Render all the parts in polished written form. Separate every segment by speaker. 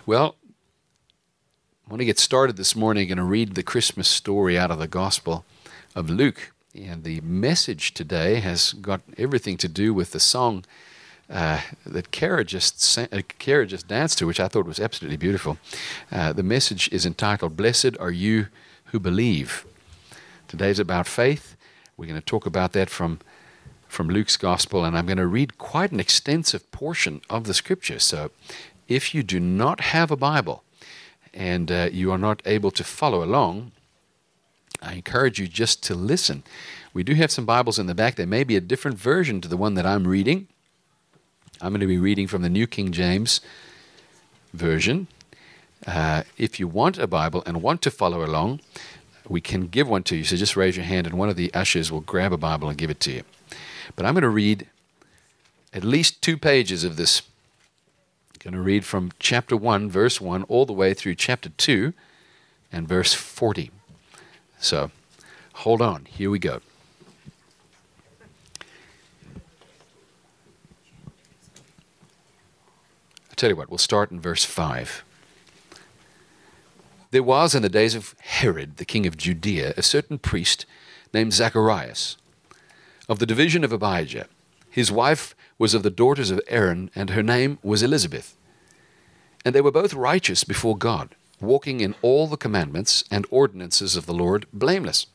Speaker 1: Well, I want to get started this morning. I'm going to read the Christmas story out of the Gospel of Luke. And the message today has got everything to do with the song that Kara just danced to, which I thought was absolutely beautiful. The message is entitled, "Blessed Are You Who Believe." Today's about faith. We're going to talk about that from Luke's Gospel, and I'm going to read quite an extensive portion of the Scripture. So if you do not have a Bible and you are not able to follow along, I encourage you just to listen. We do have some Bibles in the back. There may be a different version to the one that I'm reading. I'm going to be reading from the New King James Version. If you want a Bible and want to follow along, we can give one to you. So just raise your hand and one of the ushers will grab a Bible and give it to you. But I'm going to read at least 2 pages of this. I'm going to read from chapter 1, verse 1, all the way through chapter 2 and verse 40. So hold on. Here we go. I'll tell you what, we'll start in verse 5. There was in the days of Herod, the king of Judea, a certain priest named Zacharias, of the division of Abijah. His wife was of the daughters of Aaron, and her name was Elizabeth. And they were both righteous before God, walking in all the commandments and ordinances of the Lord, blameless.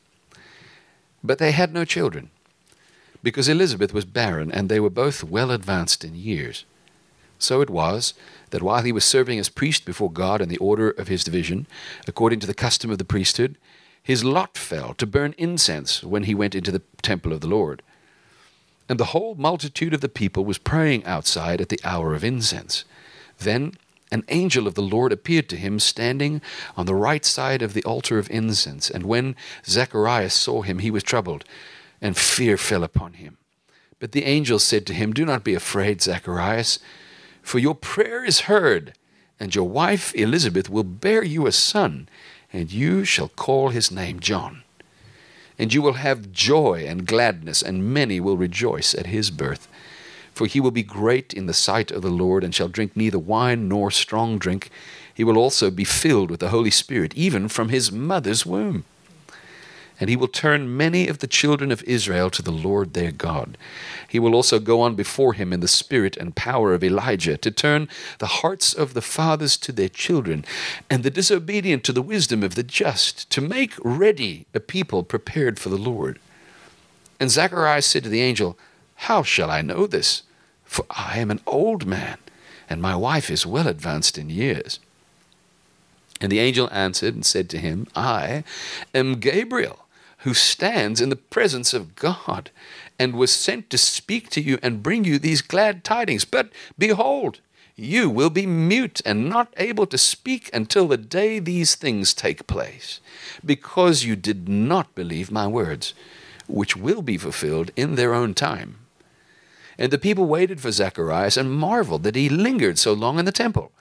Speaker 1: But they had no children, because Elizabeth was barren, and they were both well advanced in years. So it was that while he was serving as priest before God in the order of his division, according to the custom of the priesthood, his lot fell to burn incense when he went into the temple of the Lord. And the whole multitude of the people was praying outside at the hour of incense. Then an angel of the Lord appeared to him, standing on the right side of the altar of incense. And when Zacharias saw him, he was troubled, and fear fell upon him. But the angel said to him, "Do not be afraid, Zacharias, for your prayer is heard, and your wife Elizabeth will bear you a son, and you shall call his name John. And you will have joy and gladness, and many will rejoice at his birth. For he will be great in the sight of the Lord, and shall drink neither wine nor strong drink. He will also be filled with the Holy Spirit, even from his mother's womb. And he will turn many of the children of Israel to the Lord their God. He will also go on before him in the spirit and power of Elijah, to turn the hearts of the fathers to their children, and the disobedient to the wisdom of the just, to make ready a people prepared for the Lord." And Zacharias said to the angel, "How shall I know this? For I am an old man, and my wife is well advanced in years." And the angel answered and said to him, "I am Gabriel, who stands in the presence of God, and was sent to speak to you and bring you these glad tidings. But behold, you will be mute and not able to speak until the day these things take place, because you did not believe my words, which will be fulfilled in their own time." And the people waited for Zacharias and marveled that he lingered so long in the temple.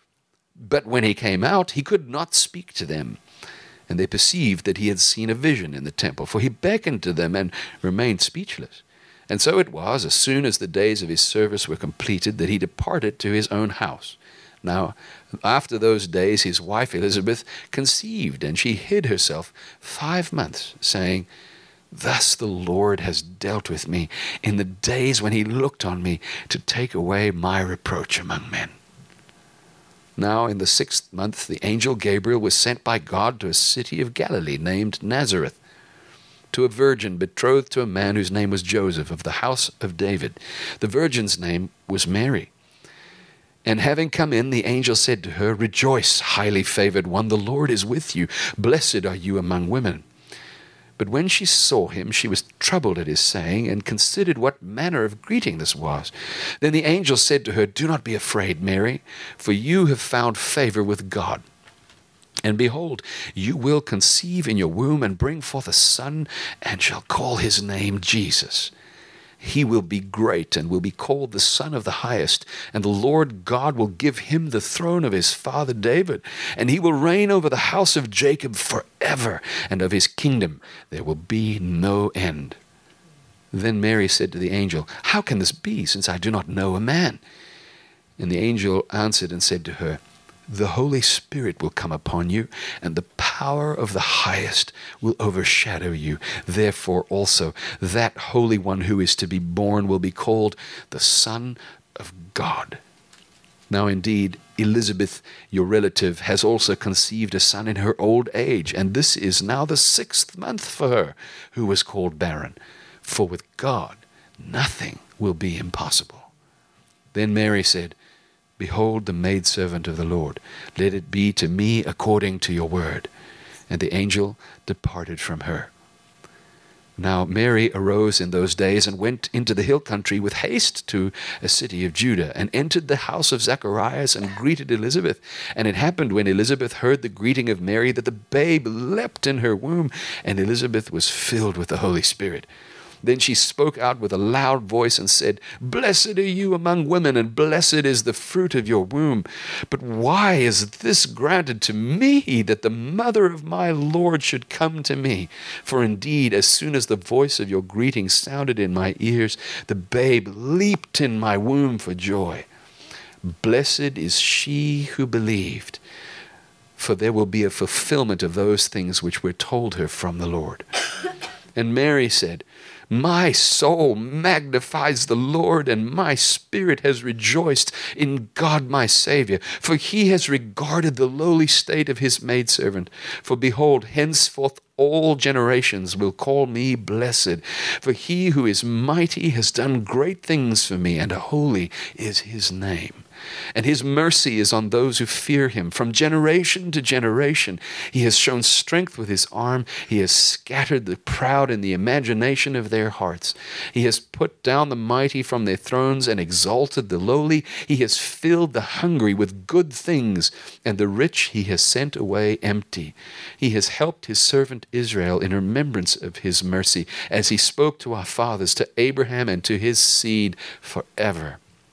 Speaker 1: But when he came out, he could not speak to them. And they perceived that he had seen a vision in the temple, for he beckoned to them and remained speechless. And so it was, as soon as the days of his service were completed, that he departed to his own house. Now, after those days, his wife Elizabeth conceived, and she hid herself 5 months, saying, "Thus the Lord has dealt with me in the days when he looked on me to take away my reproach among men." Now in the 6th month, the angel Gabriel was sent by God to a city of Galilee named Nazareth, to a virgin betrothed to a man whose name was Joseph, of the house of David. The virgin's name was Mary. And having come in, the angel said to her, "Rejoice, highly favored one, the Lord is with you. Blessed are you among women." But when she saw him, she was troubled at his saying, and considered what manner of greeting this was. Then the angel said to her, "Do not be afraid, Mary, for you have found favor with God. And behold, you will conceive in your womb and bring forth a son, and shall call his name Jesus. He will be great and will be called the Son of the Highest, and the Lord God will give him the throne of his father David, and he will reign over the house of Jacob forever, and of his kingdom there will be no end." Then Mary said to the angel, "How can this be, since I do not know a man?" And the angel answered and said to her, the Holy Spirit will come upon you, and the power of the Highest will overshadow you. Therefore also that Holy One who is to be born will be called the Son of God. Now indeed, Elizabeth, your relative, has also conceived a son in her old age, and this is now the 6th month for her, who was called barren. For with God nothing will be impossible. Then Mary said, Behold the maidservant of the Lord. Let it be to me according to your word. And the angel departed from her. Now Mary arose in those days and went into the hill country with haste to a city of Judah, and entered the house of Zacharias and greeted Elizabeth. And it happened when Elizabeth heard the greeting of Mary that the babe leapt in her womb, and Elizabeth was filled with the Holy Spirit. Then she spoke out with a loud voice and said, Blessed are you among women, and blessed is the fruit of your womb. But why is this granted to me, that the mother of my Lord should come to me? For indeed, as soon as the voice of your greeting sounded in my ears, the babe leaped in my womb for joy. Blessed is she who believed, for there will be a fulfillment of those things which were told her from the Lord. And Mary said, My soul magnifies the Lord, and my spirit has rejoiced in God my Savior, for he has regarded the lowly state of his maidservant. For behold, henceforth all generations will call me blessed, for he who is mighty has done great things for me, and holy is his name. And his mercy is on those who fear him from generation to generation. He has shown strength with his arm. He has scattered the proud in the imagination of their hearts. He has put down the mighty from their thrones and exalted the lowly. He has filled the hungry with good things, and the rich he has sent away empty. He has helped his servant Israel in remembrance of his mercy, as he spoke to our fathers, to Abraham and to his seed forever.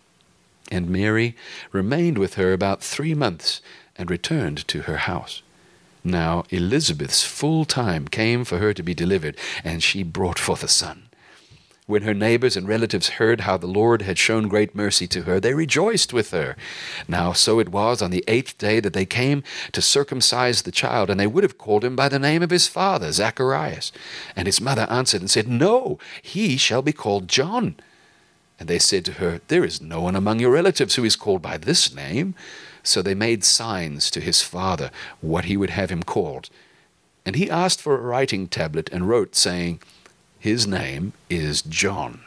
Speaker 1: And Mary remained with her about 3 months and returned to her house. Now Elizabeth's full time came for her to be delivered, and she brought forth a son. When her neighbors and relatives heard how the Lord had shown great mercy to her, they rejoiced with her. Now so it was on the 8th day that they came to circumcise the child, and they would have called him by the name of his father, Zacharias. And his mother answered and said, No, he shall be called John. And they said to her, There is no one among your relatives who is called by this name. So they made signs to his father what he would have him called. And he asked for a writing tablet and wrote, saying, His name is John.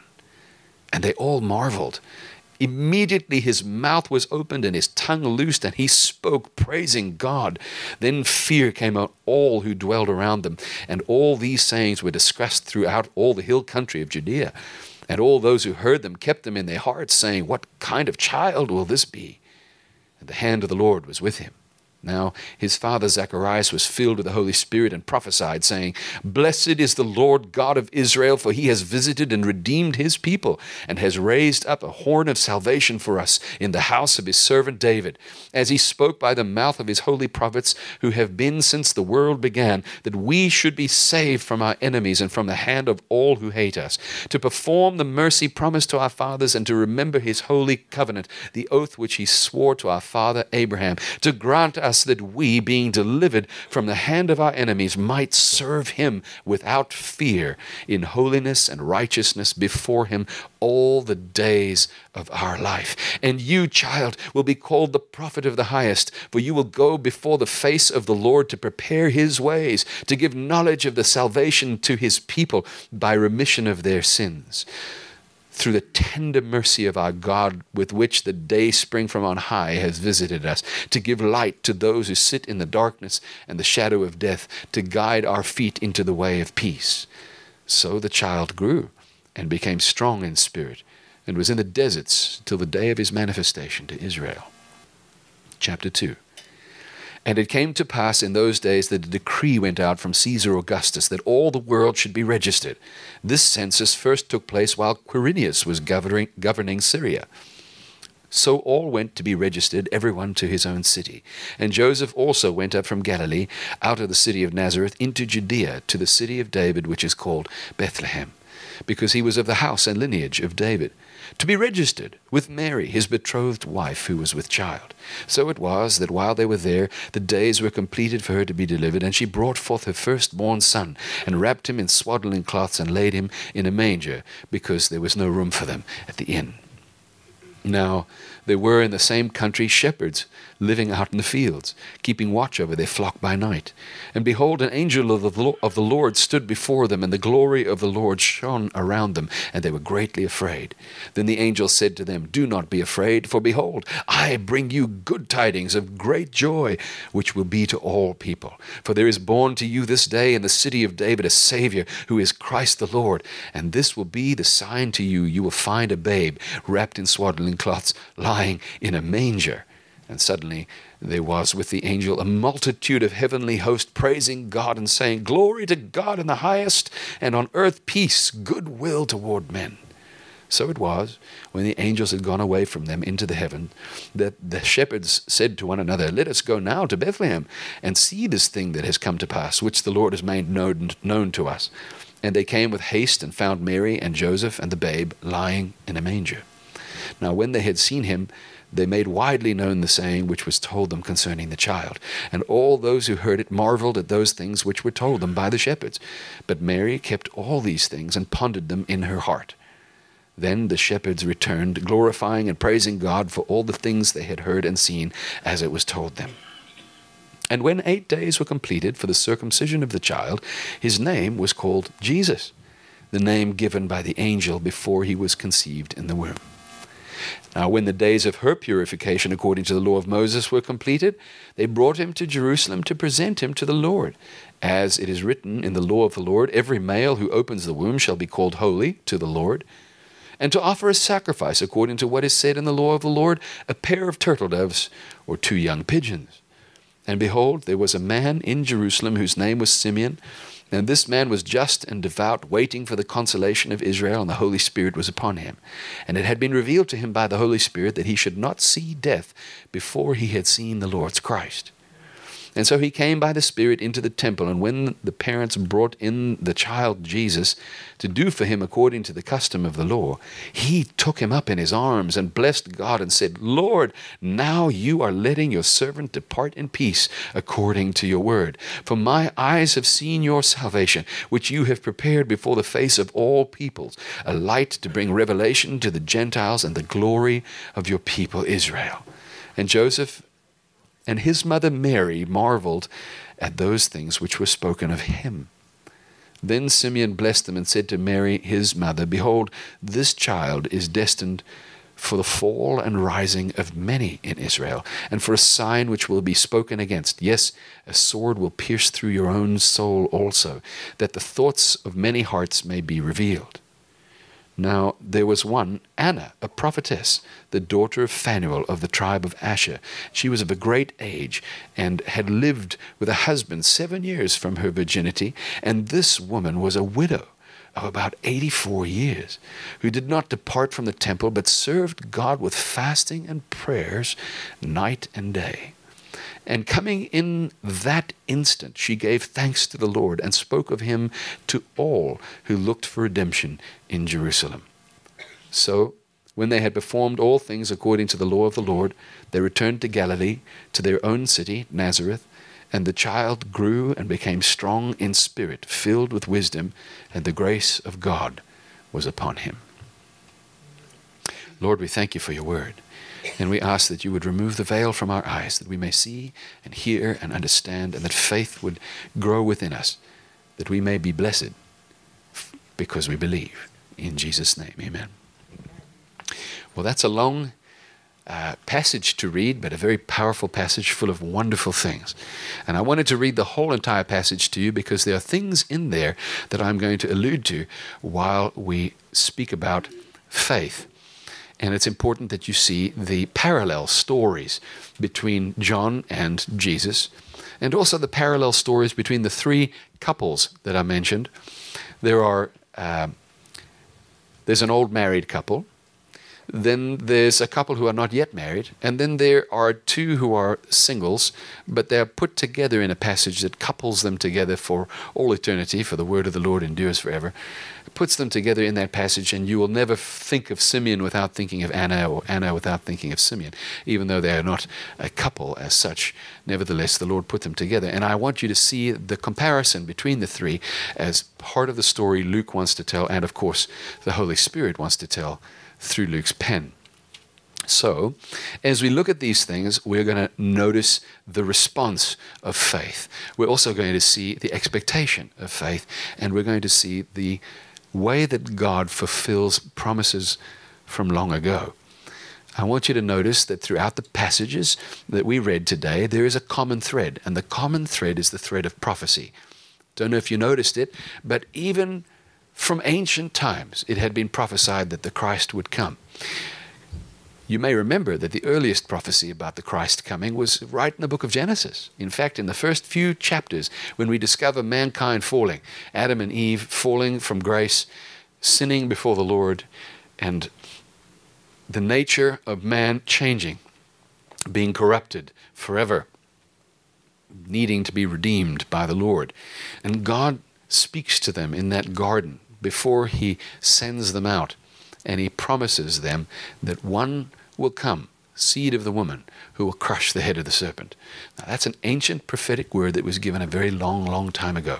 Speaker 1: And they all marveled. Immediately his mouth was opened and his tongue loosed, and he spoke, praising God. Then fear came on all who dwelled around them, and all these sayings were discussed throughout all the hill country of Judea. And all those who heard them kept them in their hearts, saying, What kind of child will this be? And the hand of the Lord was with him. Now his father Zacharias was filled with the Holy Spirit and prophesied, saying, Blessed is the Lord God of Israel, for he has visited and redeemed his people, and has raised up a horn of salvation for us in the house of his servant David, as he spoke by the mouth of his holy prophets, who have been since the world began, that we should be saved from our enemies and from the hand of all who hate us, to perform the mercy promised to our fathers, and to remember his holy covenant, the oath which he swore to our father Abraham, to grant us that we, being delivered from the hand of our enemies, might serve him without fear, in holiness and righteousness before him all the days of our life. And you, child, will be called the prophet of the Highest, for you will go before the face of the Lord to prepare his ways, to give knowledge of the salvation to his people by remission of their sins, through the tender mercy of our God, with which the day spring from on high has visited us, to give light to those who sit in the darkness and the shadow of death, to guide our feet into the way of peace. So the child grew and became strong in spirit, and was in the deserts till the day of his manifestation to Israel. Chapter 2. And it came to pass in those days that a decree went out from Caesar Augustus that all the world should be registered. This census first took place while Quirinius was governing Syria. So all went to be registered, everyone to his own city. And Joseph also went up from Galilee, out of the city of Nazareth, into Judea, to the city of David, which is called Bethlehem, because he was of the house and lineage of David, to be registered with Mary, his betrothed wife, who was with child. So it was that while they were there, the days were completed for her to be delivered, and she brought forth her firstborn son, and wrapped him in swaddling cloths, and laid him in a manger, because there was no room for them at the inn. Now there were in the same country shepherds living out in the fields, keeping watch over their flock by night. And behold, an angel of the Lord stood before them, and the glory of the Lord shone around them, and they were greatly afraid. Then the angel said to them, "Do not be afraid, for behold, I bring you good tidings of great joy, which will be to all people. For there is born to you this day in the city of David a Savior, who is Christ the Lord. And this will be the sign to you: you will find a babe wrapped in swaddling cloths, lying in a manger." And suddenly there was with the angel a multitude of heavenly hosts, praising God and saying, "Glory to God in the highest, and on earth peace, goodwill toward men." So it was, when the angels had gone away from them into the heaven, that the shepherds said to one another, "Let us go now to Bethlehem, and see this thing that has come to pass, which the Lord has made known to us." And they came with haste, and found Mary and Joseph and the babe lying in a manger. Now when they had seen him, they made widely known the saying which was told them concerning the child. And all those who heard it marveled at those things which were told them by the shepherds. But Mary kept all these things, and pondered them in her heart. Then the shepherds returned, glorifying and praising God for all the things they had heard and seen, as it was told them. And when 8 days were completed for the circumcision of the child, his name was called Jesus, the name given by the angel before he was conceived in the womb. Now when the days of her purification according to the law of Moses were completed, they brought him to Jerusalem to present him to the Lord. As it is written in the law of the Lord, "Every male who opens the womb shall be called holy to the Lord." And to offer a sacrifice according to what is said in the law of the Lord, a pair of turtle doves or 2 young pigeons. And behold, there was a man in Jerusalem whose name was Simeon. And this man was just and devout, waiting for the consolation of Israel, and the Holy Spirit was upon him. And it had been revealed to him by the Holy Spirit that he should not see death before he had seen the Lord's Christ. And so he came by the Spirit into the temple, and when the parents brought in the child Jesus to do for him according to the custom of the law, he took him up in his arms and blessed God and said, "Lord, now you are letting your servant depart in peace according to your word. For my eyes have seen your salvation, which you have prepared before the face of all peoples, a light to bring revelation to the Gentiles and the glory of your people Israel." And Joseph and his mother Mary marveled at those things which were spoken of him. Then Simeon blessed them and said to Mary his mother, "Behold, this child is destined for the fall and rising of many in Israel, and for a sign which will be spoken against. Yes, a sword will pierce through your own soul also, that the thoughts of many hearts may be revealed." Now there was one, Anna, a prophetess, the daughter of Phanuel of the tribe of Asher. She was of a great age, and had lived with a husband 7 years from her virginity. And this woman was a widow of about 84 years, who did not depart from the temple, but served God with fasting and prayers night and day. And coming in that instant, she gave thanks to the Lord, and spoke of him to all who looked for redemption in Jerusalem. So, when they had performed all things according to the law of the Lord, they returned to Galilee, to their own city, Nazareth. And the child grew and became strong in spirit, filled with wisdom, and the grace of God was upon him. Lord, we thank you for your word. And we ask that you would remove the veil from our eyes, that we may see and hear and understand, and that faith would grow within us, that we may be blessed because we believe. In Jesus' name, amen. Well, that's a long passage to read, but a very powerful passage full of wonderful things. And I wanted to read the whole entire passage to you because there are things in there that I'm going to allude to while we speak about faith. And it's important that you see the parallel stories between John and Jesus, and also the parallel stories between the 3 couples that I mentioned. There's an old married couple, then there's a couple who are not yet married, and then there are 2 who are singles, but they're put together in a passage that couples them together for all eternity, for the word of the Lord endures forever. puts them together in that passage, and you will never think of Simeon without thinking of Anna, or Anna without thinking of Simeon, even though they are not a couple as such. Nevertheless, the Lord put them together. And I want you to see the comparison between the three as part of the story Luke wants to tell, and of course the Holy Spirit wants to tell through Luke's pen. So, as we look at these things, we're going to notice the response of faith. We're also going to see the expectation of faith, and we're going to see the way that God fulfills promises from long ago. I want you to notice that throughout the passages that we read today, there is a common thread, and the common thread is the thread of prophecy. Don't know if you noticed it, but even from ancient times, it had been prophesied that the Christ would come. You may remember that the earliest prophecy about the Christ coming was right in the book of Genesis. In fact, in the first few chapters, when we discover mankind falling, Adam and Eve falling from grace, sinning before the Lord, and the nature of man changing, being corrupted forever, needing to be redeemed by the Lord. And God speaks to them in that garden before he sends them out, and he promises them that one will come, seed of the woman, who will crush the head of the serpent. Now, that's an ancient prophetic word that was given a very long, long time ago.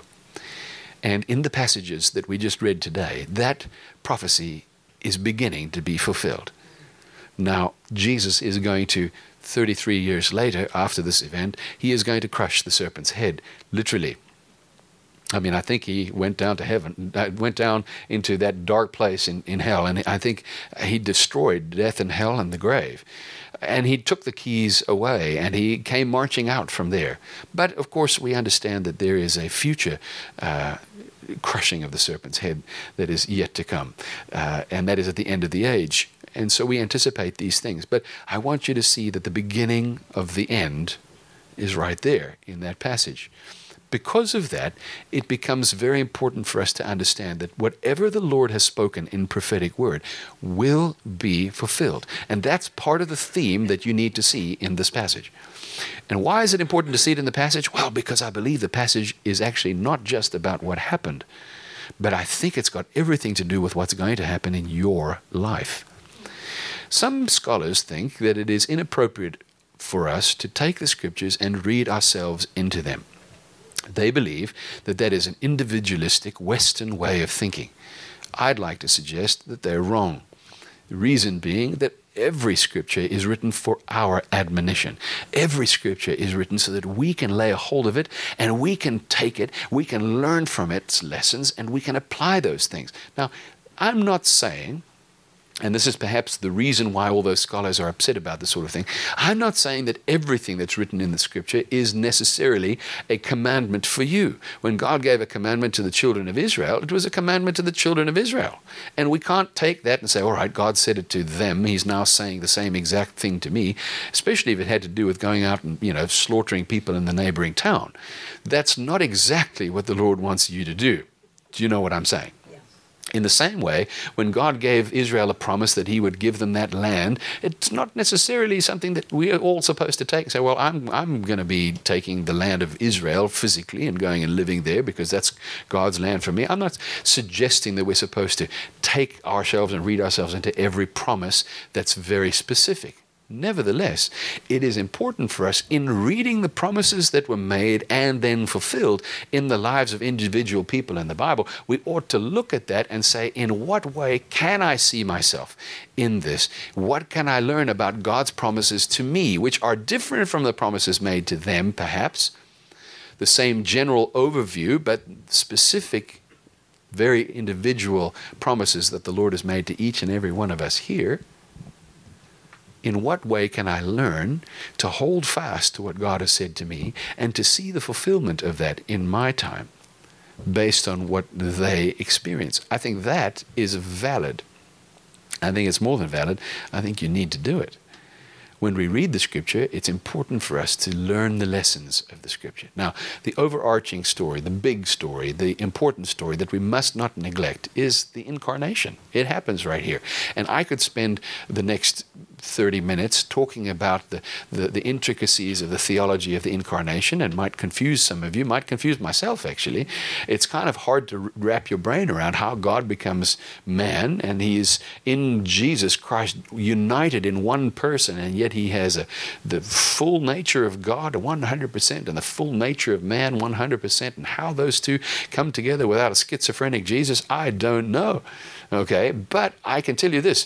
Speaker 1: And in the passages that we just read today, that prophecy is beginning to be fulfilled. Now, Jesus is going to, 33 years later, after this event, he is going to crush the serpent's head, literally. I mean, I think he went down to heaven, went down into that dark place in hell, and I think he destroyed death and hell and the grave. And he took the keys away, and he came marching out from there. But, of course, we understand that there is a future crushing of the serpent's head that is yet to come, and that is at the end of the age. And so we anticipate these things. But I want you to see that the beginning of the end is right there in that passage. Because of that, it becomes very important for us to understand that whatever the Lord has spoken in prophetic word will be fulfilled. And that's part of the theme that you need to see in this passage. And why is it important to see it in the passage? Well, because I believe the passage is actually not just about what happened, but I think it's got everything to do with what's going to happen in your life. Some scholars think that it is inappropriate for us to take the scriptures and read ourselves into them. They believe that that is an individualistic Western way of thinking. I'd like to suggest that they're wrong. The reason being that every scripture is written for our admonition. Every scripture is written so that we can lay a hold of it, and we can take it, we can learn from its lessons, and we can apply those things. Now, I'm not saying, and this is perhaps the reason why all those scholars are upset about this sort of thing, I'm not saying that everything that's written in the scripture is necessarily a commandment for you. When God gave a commandment to the children of Israel, it was a commandment to the children of Israel. And we can't take that and say, all right, God said it to them, he's now saying the same exact thing to me, especially if it had to do with going out and, slaughtering people in the neighboring town. That's not exactly what the Lord wants you to do. Do you know what I'm saying? In the same way, when God gave Israel a promise that he would give them that land, it's not necessarily something that we are all supposed to take and say, well, I'm going to be taking the land of Israel physically and going and living there because that's God's land for me. I'm not suggesting that we're supposed to take ourselves and read ourselves into every promise that's very specific. Nevertheless, it is important for us in reading the promises that were made and then fulfilled in the lives of individual people in the Bible. We ought to look at that and say, in what way can I see myself in this? What can I learn about God's promises to me, which are different from the promises made to them, perhaps? The same general overview, but specific, very individual promises that the Lord has made to each and every one of us here. In what way can I learn to hold fast to what God has said to me and to see the fulfillment of that in my time based on what they experience? I think that is valid. I think it's more than valid. I think you need to do it. When we read the scripture, it's important for us to learn the lessons of the scripture. Now, the overarching story, the big story, the important story that we must not neglect is the incarnation. It happens right here. And I could spend the next 30 minutes talking about the intricacies of the theology of the incarnation, and might confuse some of you, might confuse myself actually. It's kind of hard to wrap your brain around how God becomes man, and he is in Jesus Christ united in one person, and yet he has the full nature of God 100% and the full nature of man 100%, and how those two come together without a schizophrenic Jesus, I don't know. Okay, but I can tell you this.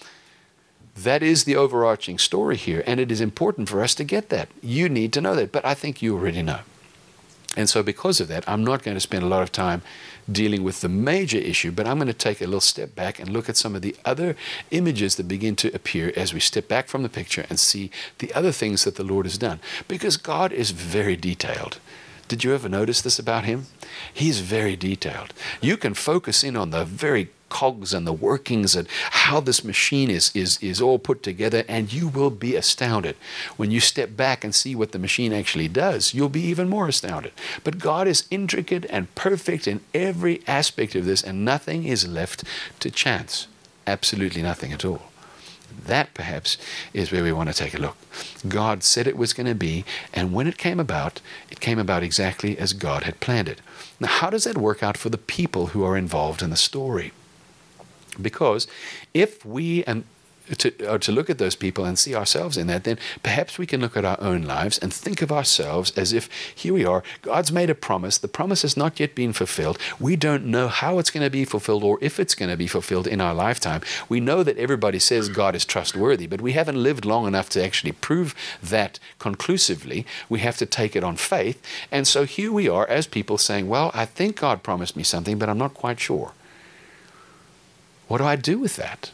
Speaker 1: That is the overarching story here, and it is important for us to get that. You need to know that, but I think you already know. And so because of that, I'm not going to spend a lot of time dealing with the major issue, but I'm going to take a little step back and look at some of the other images that begin to appear as we step back from the picture and see the other things that the Lord has done. Because God is very detailed. Did you ever notice this about him? He's very detailed. You can focus in on the very cogs and the workings and how this machine is all put together, and you will be astounded. When you step back and see what the machine actually does, you'll be even more astounded. But God is intricate and perfect in every aspect of this, and nothing is left to chance. Absolutely nothing at all. That perhaps is where we want to take a look. God said it was going to be, and when it came about exactly as God had planned it. Now, how does that work out for the people who are involved in the story? Because if we are to look at those people and see ourselves in that, then perhaps we can look at our own lives and think of ourselves as if here we are, God's made a promise, the promise has not yet been fulfilled, we don't know how it's going to be fulfilled or if it's going to be fulfilled in our lifetime. We know that everybody says God is trustworthy, but we haven't lived long enough to actually prove that conclusively. We have to take it on faith, and so here we are as people saying, well, I think God promised me something, but I'm not quite sure. What do I do with that?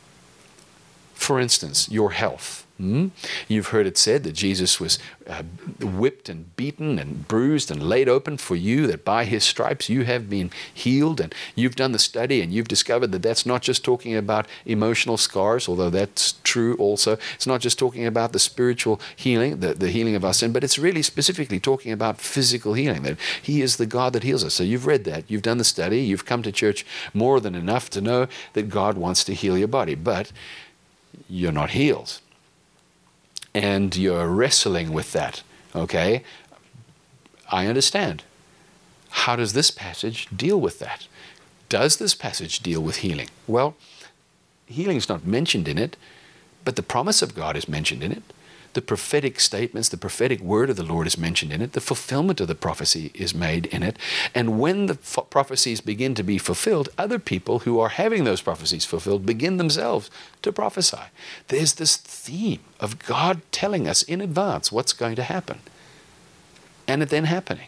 Speaker 1: For instance, your health. You've heard it said that Jesus was whipped and beaten and bruised and laid open for you, that by his stripes you have been healed. And you've done the study and you've discovered that that's not just talking about emotional scars, although that's true also. It's not just talking about the spiritual healing, the healing of our sin, but it's really specifically talking about physical healing, that he is the God that heals us. So you've read that, you've done the study, you've come to church more than enough to know that God wants to heal your body, but you're not healed. And you're wrestling with that, okay? I understand. How does this passage deal with that? Does this passage deal with healing? Well, healing is not mentioned in it, but the promise of God is mentioned in it. The prophetic statements, the prophetic word of the Lord is mentioned in it. The fulfillment of the prophecy is made in it. And when the prophecies begin to be fulfilled, other people who are having those prophecies fulfilled begin themselves to prophesy. There's this theme of God telling us in advance what's going to happen, and it then happening.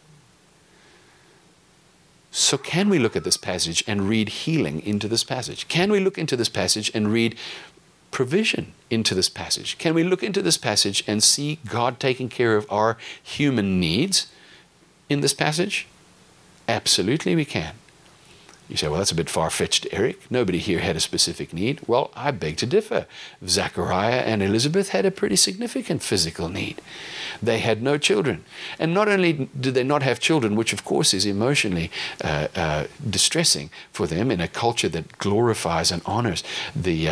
Speaker 1: So can we look at this passage and read healing into this passage? Can we look into this passage and read provision into this passage? Can we look into this passage and see God taking care of our human needs in this passage? Absolutely we can. You say, well, that's a bit far-fetched, Eric. Nobody here had a specific need. Well, I beg to differ. Zachariah and Elizabeth had a pretty significant physical need. They had no children. And not only did they not have children, which of course is emotionally distressing for them in a culture that glorifies and honors the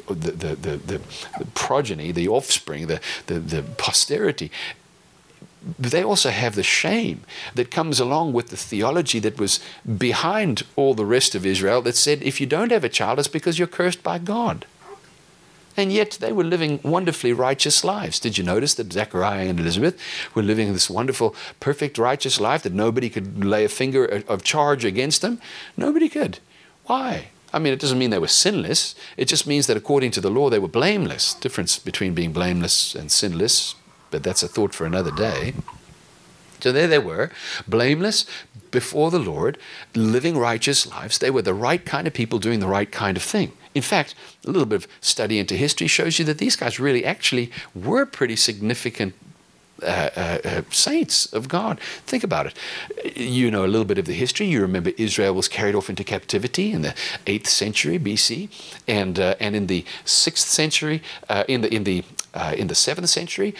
Speaker 1: progeny, the offspring, the posterity, they also have the shame that comes along with the theology that was behind all the rest of Israel that said, if you don't have a child, it's because you're cursed by God. And yet they were living wonderfully righteous lives. Did you notice that Zechariah and Elizabeth were living this wonderful, perfect, righteous life that nobody could lay a finger of charge against them? Nobody could. Why? I mean, it doesn't mean they were sinless. It just means that according to the law, they were blameless. Difference between being blameless and sinless, but that's a thought for another day. So there they were, blameless before the Lord, living righteous lives. They were the right kind of people doing the right kind of thing. In fact, a little bit of study into history shows you that these guys really actually were pretty significant saints of God. Think about it. You know a little bit of the history. You remember Israel was carried off into captivity in the 8th century BC, and in the 6th century, in the 7th century,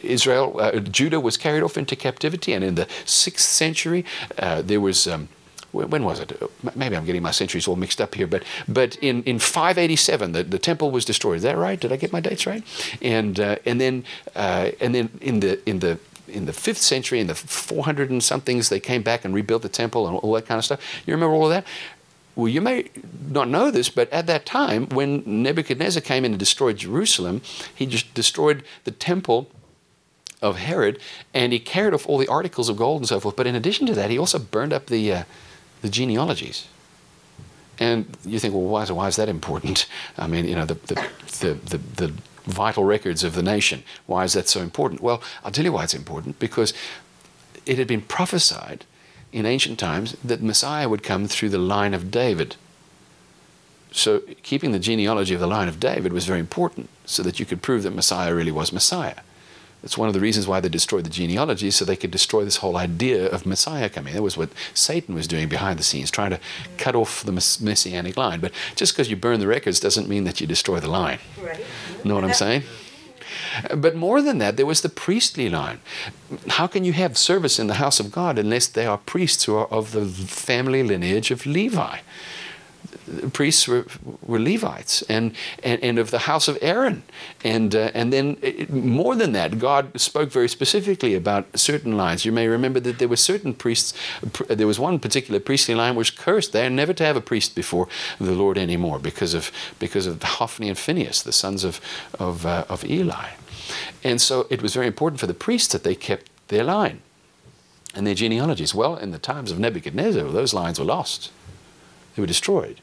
Speaker 1: Judah was carried off into captivity, and in the 6th century, there was when was it? Maybe I'm getting my centuries all mixed up here, but in 587 the temple was destroyed. Is that right? Did I get my dates right? And then in the 5th century, in the 400 and somethings, they came back and rebuilt the temple and all that kind of stuff. You remember all of that? Well, you may not know this, but at that time, when Nebuchadnezzar came in and destroyed Jerusalem, he just destroyed the temple of Herod, and he carried off all the articles of gold and so forth. But in addition to that, he also burned up the genealogies. And you think, well, why is that important? I mean, the vital records of the nation. Why is that so important? Well, I'll tell you why it's important. Because it had been prophesied in ancient times that Messiah would come through the line of David. So keeping the genealogy of the line of David was very important, so that you could prove that Messiah really was Messiah. That's one of the reasons why they destroyed the genealogy, so they could destroy this whole idea of Messiah coming. That was what Satan was doing behind the scenes, trying to cut off the messianic line. But just because you burn the records doesn't mean that you destroy the line. Right. Know what I'm saying? But more than that, there was the priestly line. How can you have service in the house of God unless they are priests who are of the family lineage of Levi? Priests were Levites and of the house of Aaron. And then more than that, God spoke very specifically about certain lines. You may remember that there were certain priests. There was one particular priestly line which cursed. They are never to have a priest before the Lord anymore because of Hophni and Phinehas, the sons of Eli. And so it was very important for the priests that they kept their line and their genealogies. Well, in the times of Nebuchadnezzar, those lines were lost. They were destroyed.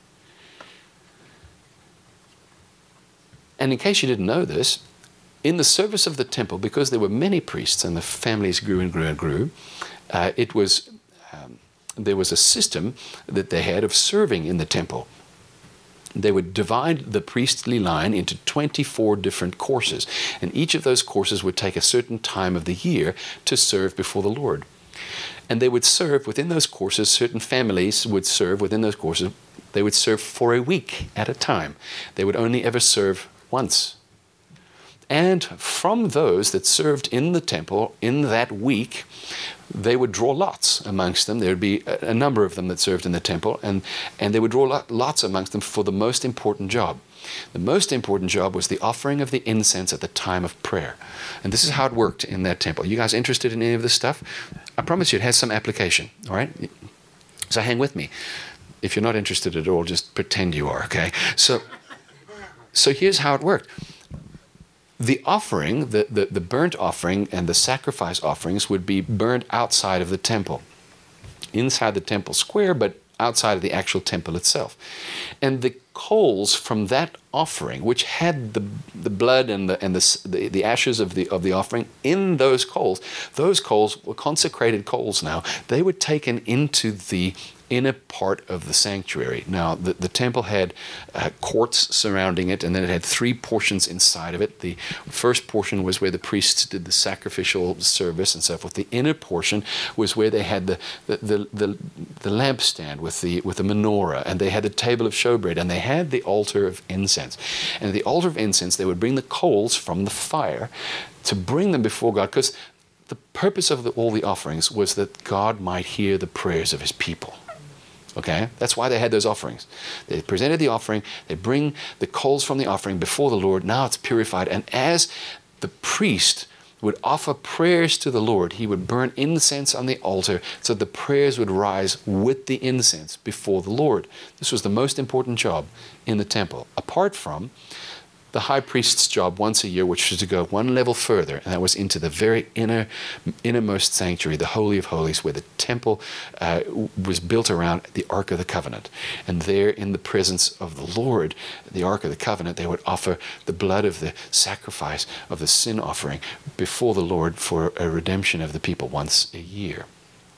Speaker 1: And in case you didn't know this, in the service of the temple, because there were many priests and the families grew and grew and grew, there was a system that they had of serving in the temple. They would divide the priestly line into 24 different courses, and each of those courses would take a certain time of the year to serve before the Lord. And they would serve within those courses. Certain families would serve within those courses. They would serve for a week at a time. They would only ever serve once. And from those that served in the temple in that week, they would draw lots amongst them. There would be a number of them that served in the temple, and they would draw lots amongst them for the most important job. The most important job was the offering of the incense at the time of prayer. And this is how it worked in that temple. You guys interested in any of this stuff? I promise you it has some application, all right? So hang with me. If you're not interested at all, just pretend you are, okay? So here's how it worked. The offering, the burnt offering and the sacrifice offerings would be burnt outside of the temple, inside the temple square, but outside of the actual temple itself. And the coals from that offering, which had the blood and the ashes of the offering in those coals were consecrated coals now. They were taken into the inner part of the sanctuary. Now, the temple had courts surrounding it, and then it had 3 portions inside of it. The first portion was where the priests did the sacrificial service and so forth. The inner portion was where they had the lampstand with the menorah, and they had the table of showbread, and they had the altar of incense. And at the altar of incense, they would bring the coals from the fire to bring them before God, because the purpose of all the offerings was that God might hear the prayers of his people. Okay? That's why they had those offerings. They presented the offering, they bring the coals from the offering before the Lord. Now it's purified. And as the priest would offer prayers to the Lord, he would burn incense on the altar so the prayers would rise with the incense before the Lord. This was the most important job in the temple, apart from the high priest's job once a year, which was to go one level further, and that was into the very innermost sanctuary, the Holy of Holies, where the temple was built around the Ark of the Covenant. And there, in the presence of the Lord, the Ark of the Covenant, they would offer the blood of the sacrifice of the sin offering before the Lord for a redemption of the people once a year.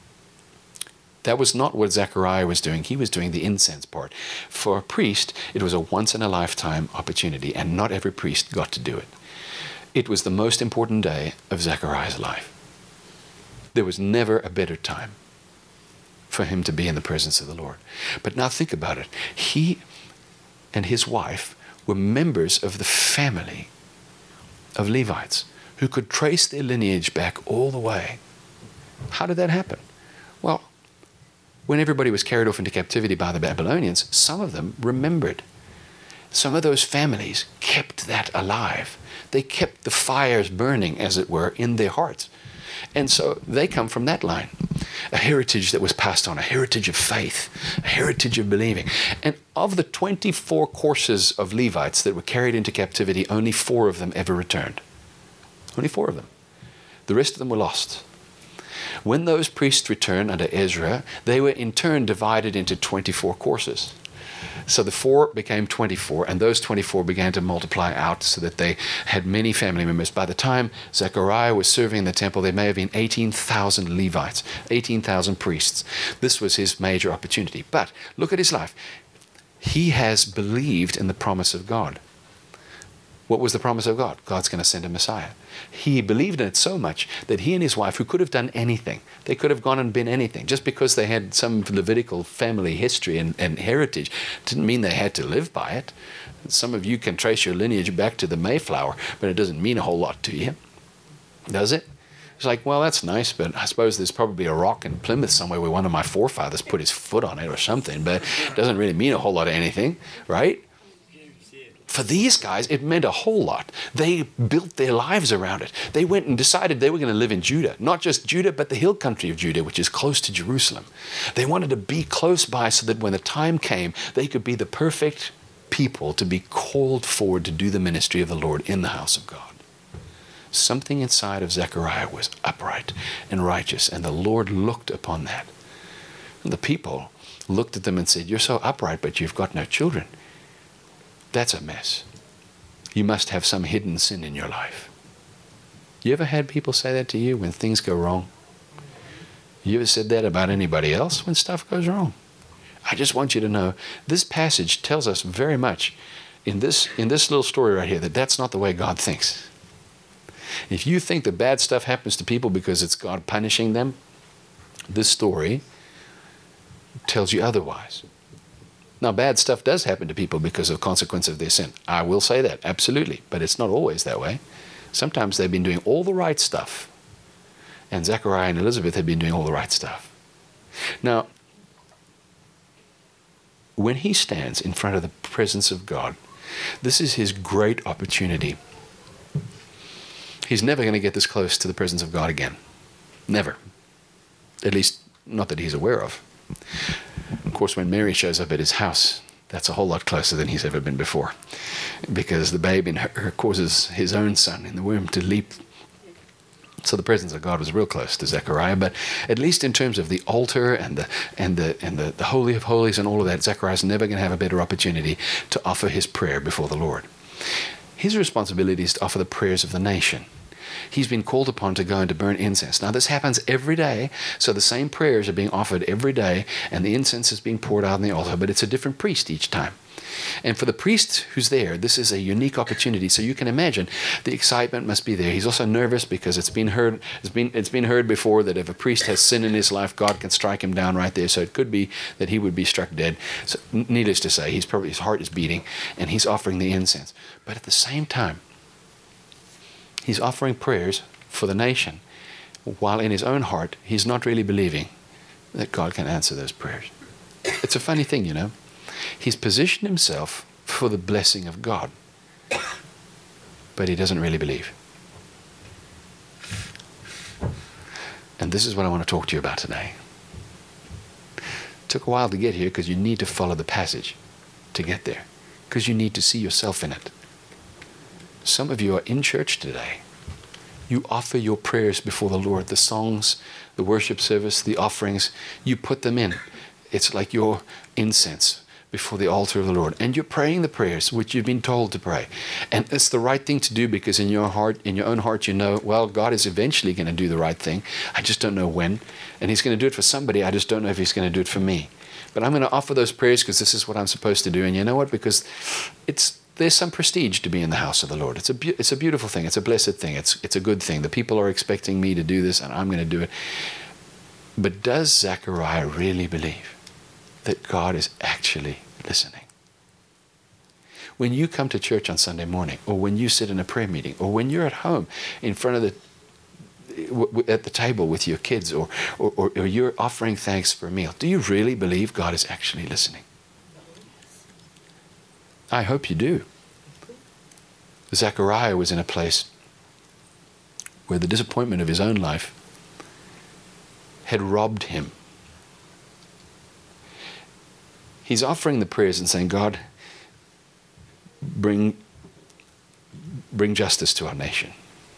Speaker 1: That was not what Zechariah was doing. He was doing the incense part. For a priest, it was a once-in-a-lifetime opportunity, and not every priest got to do it. It was the most important day of Zechariah's life. There was never a better time for him to be in the presence of the Lord. But now think about it. He and his wife were members of the family of Levites who could trace their lineage back all the way. How did that happen? Well, when everybody was carried off into captivity by the Babylonians, some of them remembered. Some of those families kept that alive. They kept the fires burning, as it were, in their hearts. And so they come from that line. A heritage that was passed on, a heritage of faith, a heritage of believing. And of the 24 courses of Levites that were carried into captivity, only 4 of them ever returned. Only 4 of them. The rest of them were lost. When those priests returned under Ezra, they were in turn divided into 24 courses. So the 4 became 24, and those 24 began to multiply out so that they had many family members. By the time Zechariah was serving in the temple, there may have been 18,000 Levites, 18,000 priests. This was his major opportunity. But look at his life. He has believed in the promise of God. What was the promise of God? God's going to send a Messiah. He believed in it so much that he and his wife, who could have done anything, they could have gone and been anything. Just because they had some Levitical family history and heritage didn't mean they had to live by it. Some of you can trace your lineage back to the Mayflower, but it doesn't mean a whole lot to you. Does it? It's like, well, that's nice, but I suppose there's probably a rock in Plymouth somewhere where one of my forefathers put his foot on it or something, but it doesn't really mean a whole lot of anything, right? For these guys, it meant a whole lot. They built their lives around it. They went and decided they were going to live in Judah. Not just Judah, but the hill country of Judah, which is close to Jerusalem. They wanted to be close by so that when the time came, they could be the perfect people to be called forward to do the ministry of the Lord in the house of God. Something inside of Zechariah was upright and righteous, and the Lord looked upon that. And the people looked at them and said, "You're so upright, but you've got no children. That's a mess. You must have some hidden sin in your life." You ever had people say that to you when things go wrong? You ever said that about anybody else when stuff goes wrong? I just want you to know, this passage tells us very much in this little story right here that that's not the way God thinks. If you think that bad stuff happens to people because it's God punishing them, this story tells you otherwise. Now, bad stuff does happen to people because of consequence of their sin. I will say that, absolutely. But it's not always that way. Sometimes they've been doing all the right stuff. And Zechariah and Elizabeth had been doing all the right stuff. Now, when he stands in front of the presence of God, this is his great opportunity. He's never going to get this close to the presence of God again. Never. At least, not that he's aware of. Of course, when Mary shows up at his house, that's a whole lot closer than he's ever been before, because the babe in her causes his own son in the womb to leap. So the presence of God was real close to Zechariah, but at least in terms of the altar and the Holy of Holies and all of that, Zechariah's never going to have a better opportunity to offer his prayer before the Lord. His responsibility is to offer the prayers of the nation. He's been called upon to go and to burn incense. Now, this happens every day, so the same prayers are being offered every day, and the incense is being poured out on the altar, but it's a different priest each time. And for the priest who's there, this is a unique opportunity. So you can imagine the excitement must be there. He's also nervous because it's been heard before that if a priest has sin in his life, God can strike him down right there. So it could be that he would be struck dead. So, needless to say, his heart is beating, and he's offering the incense. But at the same time, he's offering prayers for the nation, while in his own heart, he's not really believing that God can answer those prayers. It's a funny thing, you know. He's positioned himself for the blessing of God, but he doesn't really believe. And this is what I want to talk to you about today. It took a while to get here because you need to follow the passage to get there, because you need to see yourself in it. Some of you are in church today. You offer your prayers before the Lord. The songs, the worship service, the offerings, you put them in. It's like your incense before the altar of the Lord. And you're praying the prayers which you've been told to pray. And it's the right thing to do because in your heart, in your own heart, you know, well, God is eventually going to do the right thing. I just don't know when. And he's going to do it for somebody. I just don't know if he's going to do it for me. But I'm going to offer those prayers because this is what I'm supposed to do. And you know what? Because there's some prestige to be in the house of the Lord. It's a beautiful thing. It's a blessed thing. It's a good thing. The people are expecting me to do this, and I'm going to do it. But does Zechariah really believe that God is actually listening? When you come to church on Sunday morning, or when you sit in a prayer meeting, or when you're at home in front of at the table with your kids, or you're offering thanks for a meal, do you really believe God is actually listening? I hope you do. Zechariah was in a place where the disappointment of his own life had robbed him. He's offering the prayers and saying, God, bring justice to our nation.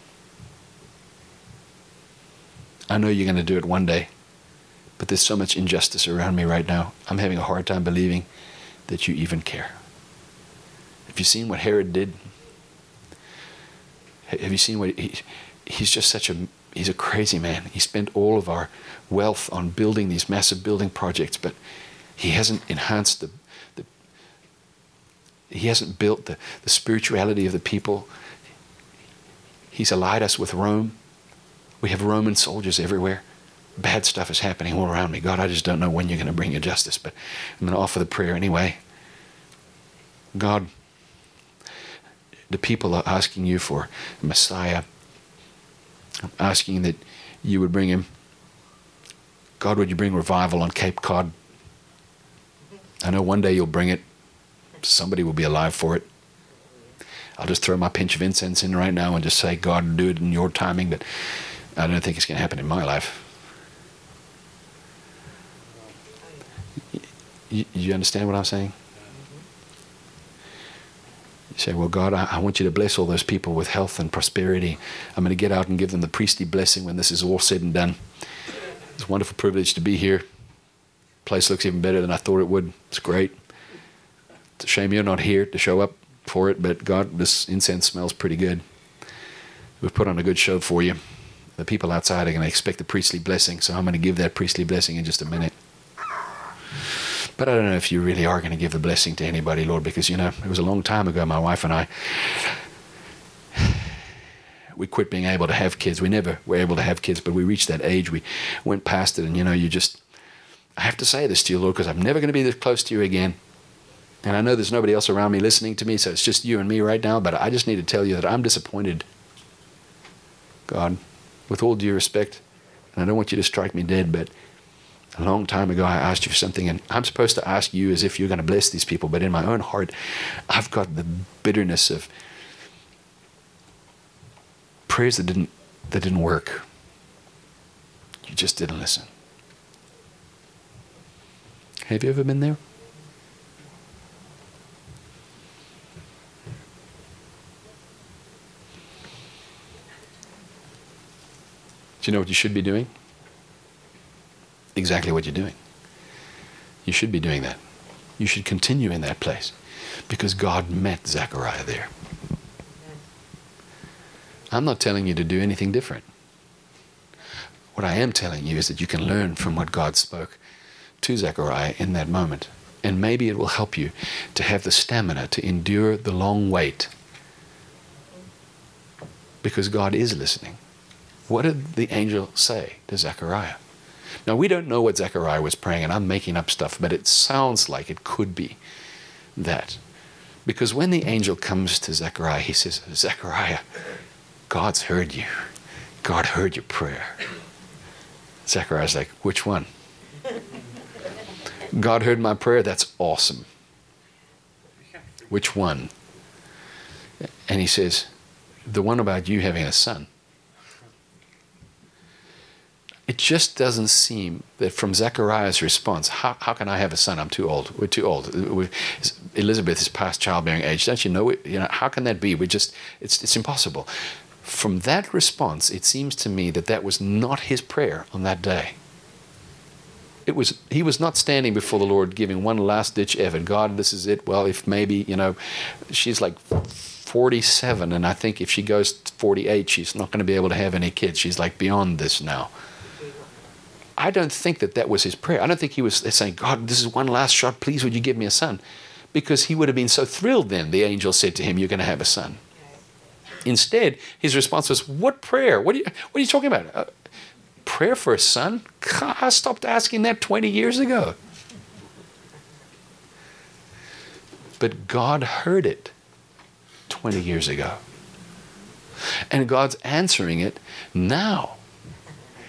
Speaker 1: I know you're going to do it one day, but there's so much injustice around me right now. I'm having a hard time believing that you even care. Have you seen what Herod did? Have you seen what he's just he's a crazy man. He spent all of our wealth on building these massive building projects, but he hasn't enhanced he hasn't built the spirituality of the people. He's allied us with Rome. We have Roman soldiers everywhere. Bad stuff is happening all around me. God, I just don't know when you're going to bring your justice, but I'm going to offer the prayer anyway. God, the people are asking you for a Messiah. I'm asking that you would bring him. God, would you bring revival on Cape Cod? I know one day you'll bring it. Somebody will be alive for it. I'll just throw my pinch of incense in right now and just say, God, do it in your timing, but I don't think it's going to happen in my life. You understand what I'm saying? You say, well, God, I want you to bless all those people with health and prosperity. I'm going to get out and give them the priestly blessing when this is all said and done. It's a wonderful privilege to be here. Place looks even better than I thought it would. It's great. It's a shame you're not here to show up for it, but God, this incense smells pretty good. We've put on a good show for you. The people outside are going to expect the priestly blessing, so I'm going to give that priestly blessing in just a minute. But I don't know if you really are going to give the blessing to anybody, Lord, because, it was a long time ago, my wife and I, we quit being able to have kids. We never were able to have kids, but we reached that age. We went past it, and, I have to say this to you, Lord, because I'm never going to be this close to you again. And I know there's nobody else around me listening to me, so it's just you and me right now, but I just need to tell you that I'm disappointed. God, with all due respect, and I don't want you to strike me dead, but a long time ago I asked you for something, and I'm supposed to ask you as if you're going to bless these people, but in my own heart, I've got the bitterness of prayers that didn't work. You just didn't listen. Have you ever been there? Do you know what you should be doing? Exactly what you're doing. You should be doing that. You should continue in that place because God met Zechariah there. I'm not telling you to do anything different. What I am telling you is that you can learn from what God spoke to Zechariah in that moment. And maybe it will help you to have the stamina to endure the long wait because God is listening. What did the angel say to Zechariah? Now, we don't know what Zechariah was praying, and I'm making up stuff, but it sounds like it could be that. Because when the angel comes to Zechariah, he says, Zechariah, God's heard you. God heard your prayer. Zechariah's like, which one? God heard my prayer? That's awesome. Which one? And he says, the one about you having a son. It just doesn't seem that from Zechariah's response, how can I have a son? I'm too old. We're too old. Elizabeth is past childbearing age. Don't you know? How can that be? It's impossible. From that response, it seems to me that was not his prayer on that day. He was not standing before the Lord giving one last ditch effort. God, this is it. Well, if maybe, she's like 47, and I think if she goes 48, she's not going to be able to have any kids. She's like beyond this now. I don't think that was his prayer. I don't think he was saying, God, this is one last shot. Please, would you give me a son? Because he would have been so thrilled then, the angel said to him, you're going to have a son. Instead, his response was, what prayer? What are you talking about? Prayer for a son? God, I stopped asking that 20 years ago. But God heard it 20 years ago. And God's answering it now.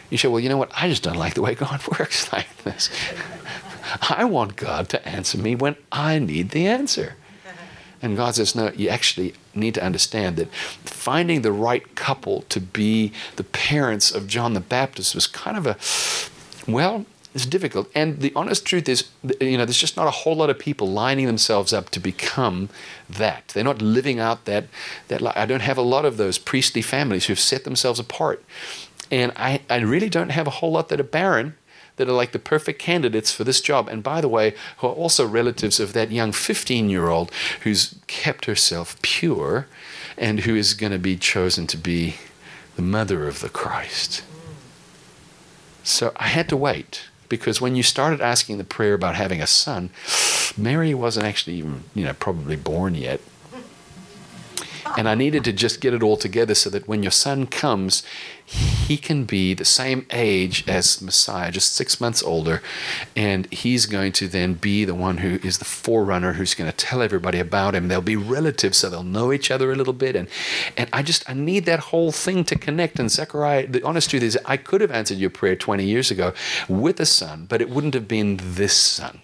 Speaker 1: You say, well, you know what? I just don't like the way God works like this. I want God to answer me when I need the answer. And God says, no, you actually need to understand that finding the right couple to be the parents of John the Baptist was kind of it's difficult. And the honest truth is, there's just not a whole lot of people lining themselves up to become that. They're not living out that. I don't have a lot of those priestly families who've set themselves apart. And I really don't have a whole lot that are barren, that are like the perfect candidates for this job. And by the way, who are also relatives of that young 15-year-old who's kept herself pure and who is going to be chosen to be the mother of the Christ. So I had to wait, because when you started asking the prayer about having a son, Mary wasn't actually even, probably born yet. And I needed to just get it all together so that when your son comes, he can be the same age as Messiah, just 6 months older. And he's going to then be the one who is the forerunner, who's going to tell everybody about him. They'll be relatives, so they'll know each other a little bit. And I need that whole thing to connect. And Zechariah, the honest truth is, I could have answered your prayer 20 years ago with a son, but it wouldn't have been this son.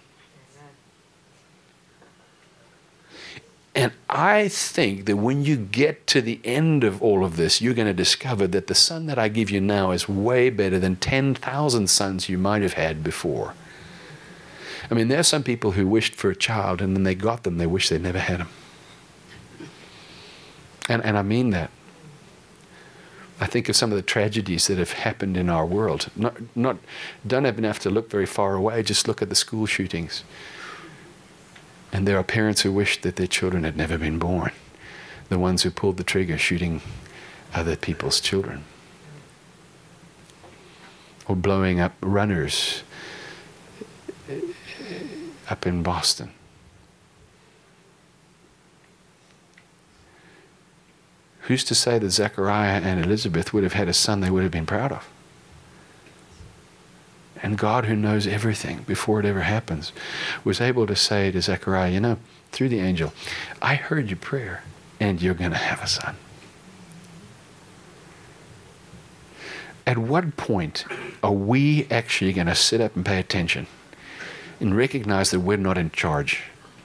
Speaker 1: And I think that when you get to the end of all of this, you're going to discover that the son that I give you now is way better than 10,000 sons you might have had before. I mean, there are some people who wished for a child, and then they got them, they wish they'd never had them. And I mean that. I think of some of the tragedies that have happened in our world. Don't even have to look very far away, just look at the school shootings. And there are parents who wish that their children had never been born. The ones who pulled the trigger shooting other people's children. Or blowing up runners up in Boston. Who's to say that Zechariah and Elizabeth would have had a son they would have been proud of? And God, who knows everything before it ever happens, was able to say to Zechariah, through the angel, I heard your prayer, and you're going to have a son. At what point are we actually going to sit up and pay attention and recognize that we're not in charge?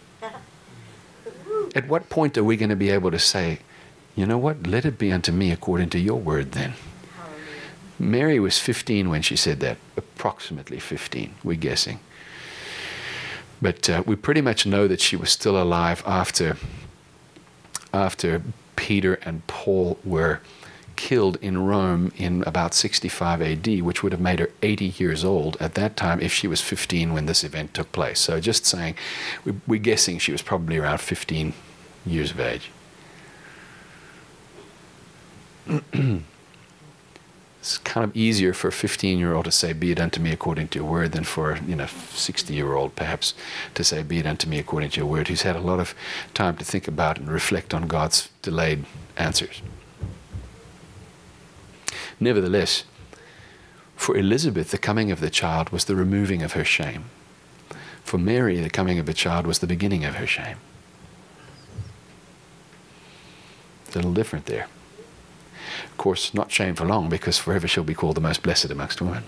Speaker 1: At what point are we going to be able to say, you know what, let it be unto me according to your word then? Mary was 15 when she said that, approximately 15, we're guessing. But we pretty much know that she was still alive after Peter and Paul were killed in Rome in about 65 AD, which would have made her 80 years old at that time if she was 15 when this event took place. So just saying, we're guessing she was probably around 15 years of age. It's kind of easier for a 15-year-old to say, be it unto me according to your word, than for a 60-year-old perhaps to say, be it unto me according to your word, who's had a lot of time to think about and reflect on God's delayed answers. Nevertheless, for Elizabeth, the coming of the child was the removing of her shame. For Mary, the coming of the child was the beginning of her shame. It's a little different there. Of course, not shame for long, because forever she'll be called the most blessed amongst women.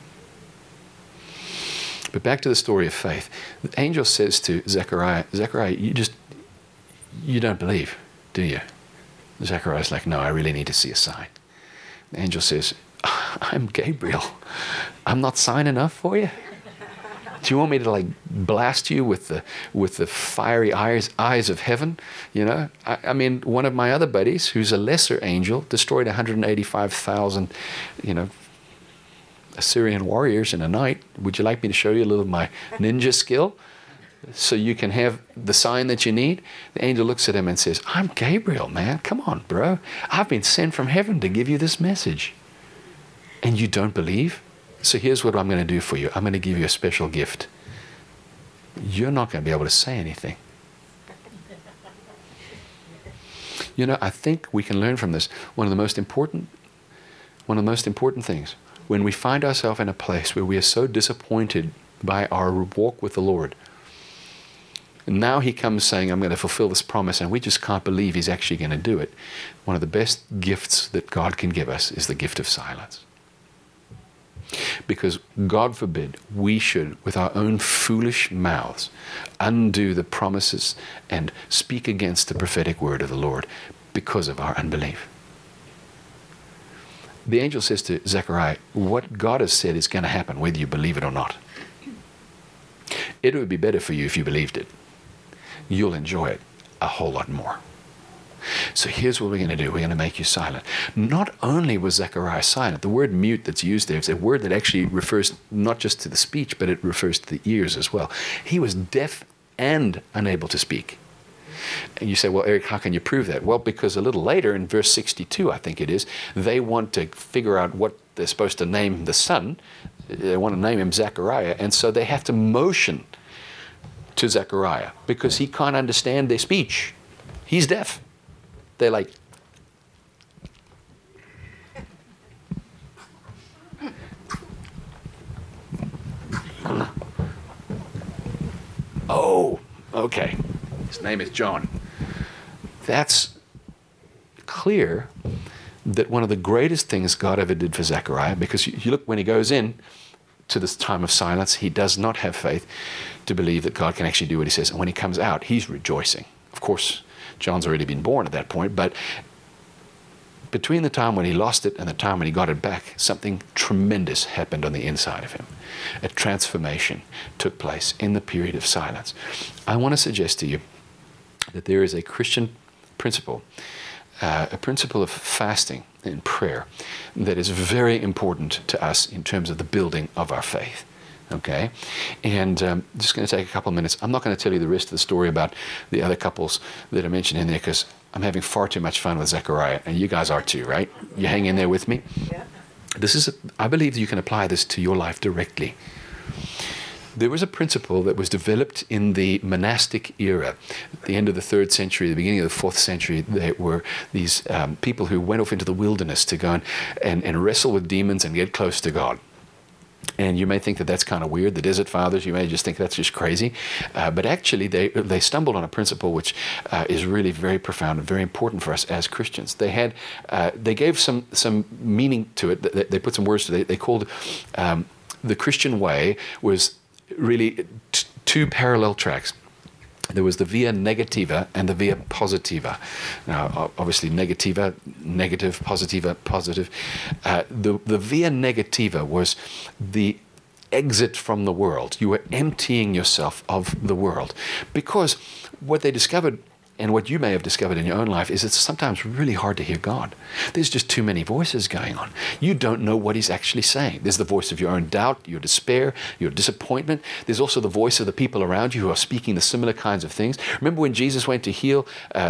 Speaker 1: But back to the story of faith. The angel says to Zechariah, you don't believe, do you? Zechariah's like, no, I really need to see a sign. The angel says, I'm Gabriel. I'm not sign enough for you? Do you want me to blast you with the fiery eyes of heaven? I mean, one of my other buddies, who's a lesser angel, destroyed 185,000, Assyrian warriors in a night. Would you like me to show you a little of my ninja skill, so you can have the sign that you need? The angel looks at him and says, I'm Gabriel, man. Come on, bro. I've been sent from heaven to give you this message. And you don't believe? So here's what I'm going to do for you. I'm going to give you a special gift. You're not going to be able to say anything. I think we can learn from this. One of the most important things, when we find ourselves in a place where we are so disappointed by our walk with the Lord, and now he comes saying, I'm going to fulfill this promise, and we just can't believe he's actually going to do it. One of the best gifts that God can give us is the gift of silence. Because God forbid we should, with our own foolish mouths, undo the promises and speak against the prophetic word of the Lord because of our unbelief. The angel says to Zechariah, what God has said is going to happen, whether you believe it or not. It would be better for you if you believed it. You'll enjoy it a whole lot more. So here's what we're going to do. We're going to make you silent. Not only was Zechariah silent, the word mute that's used there is a word that actually refers not just to the speech, but it refers to the ears as well. He was deaf and unable to speak. And you say, well, Eric, how can you prove that? Well, because a little later in verse 62, I think it is, they want to figure out what they're supposed to name the son. They want to name him Zechariah, and so they have to motion to Zechariah because he can't understand their speech. He's deaf. They're like, oh, okay. His name is John. That's clear that one of the greatest things God ever did for Zechariah, because you look when he goes in to this time of silence, he does not have faith to believe that God can actually do what he says. And when he comes out, he's rejoicing. Of course, John's already been born at that point, but between the time when he lost it and the time when he got it back, something tremendous happened on the inside of him. A transformation took place in the period of silence. I want to suggest to you that there is a Christian principle, a principle of fasting and prayer that is very important to us in terms of the building of our faith. Okay? And just going to take a couple of minutes. I'm not going to tell you the rest of the story about the other couples that are mentioned in there because I'm having far too much fun with Zechariah, and you guys are too, right? You hang in there with me? Yeah. I believe that you can apply this to your life directly. There was a principle that was developed in the monastic era. At the end of the 3rd century, the beginning of the 4th century, there were these people who went off into the wilderness to go and wrestle with demons and get close to God. And you may think that that's kind of weird. The Desert Fathers, you may just think that's just crazy. But actually, they stumbled on a principle which is really very profound and very important for us as Christians. They gave some meaning to it. They put some words to it. They called the Christian way was really two parallel tracks. There was the via negativa and the via positiva. Now, obviously, negativa, negative, positiva, positive. The via negativa was the exit from the world. You were emptying yourself of the world. Because what they discovered, and what you may have discovered in your own life, is it's sometimes really hard to hear God. There's just too many voices going on. You don't know what he's actually saying. There's the voice of your own doubt, your despair, your disappointment. There's also the voice of the people around you who are speaking the similar kinds of things. Remember when Jesus went to heal,